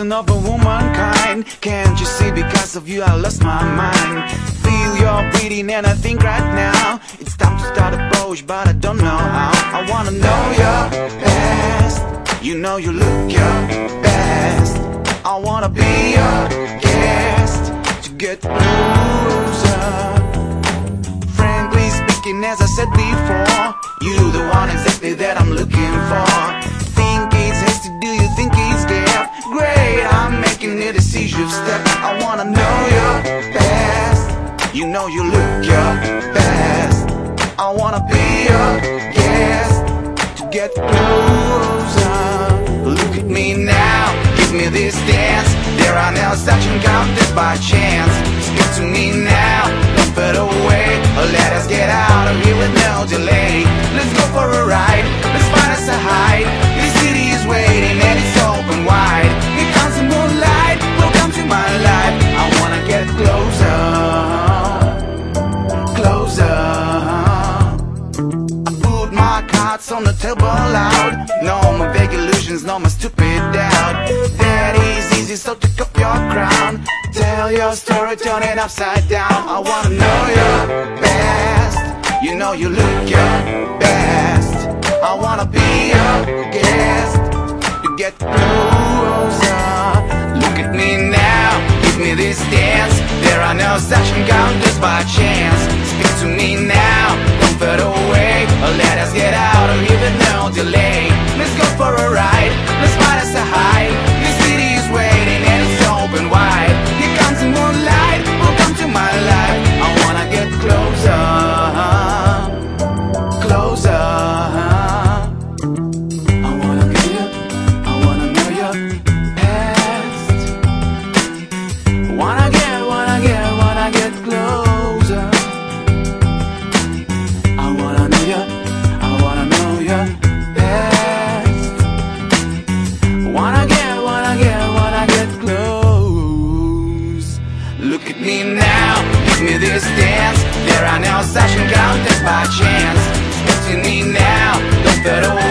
poison of a womankind. Can't you see, because of you I lost my mind. Feel your breathing and I think right now it's time to start a push, but I don't know how. I wanna know your best. You know you look your best. I wanna be your guest to get closer. Frankly speaking, as I said before, you the one exactly that I'm looking for. Think it's hasty, do you think it's gift? Great, I'm making a decisive step. I wanna know your best. You know you look your best. I wanna be your guest to get closer. Look at me now, give me this dance. There are no such encounters by chance. Speak to me now, don't fade away, or let us get out of here with no delay. Let's go for a ride, let's find us a hide. This city is waiting and it's open wide. Here comes the moonlight, welcome to my life. I wanna get closer, closer. I put my cards on the table loud. No more vague illusions, no more stupid doubt. That is easy, so take up your crown. Tell your story, turn it upside down. I wanna know your best. You know you look your best. I wanna be your guest to get closer. Look at me now, give me this dance. There are no such encounters by chance. Speak to me now, don't fade away, or let us get out of here with no delay. Let's go for a ride, let's find us a hide. This city is waiting and it's open wide. Here comes the moonlight, welcome to my life. I wanna get closer, closer. I wanna be you, I wanna know your past. Wanna get closer. I wanna know your, I wanna know your past. Wanna get close. Look at me now, give me this dance. There are no such encounters by chance. Speak to me now, don't fade away.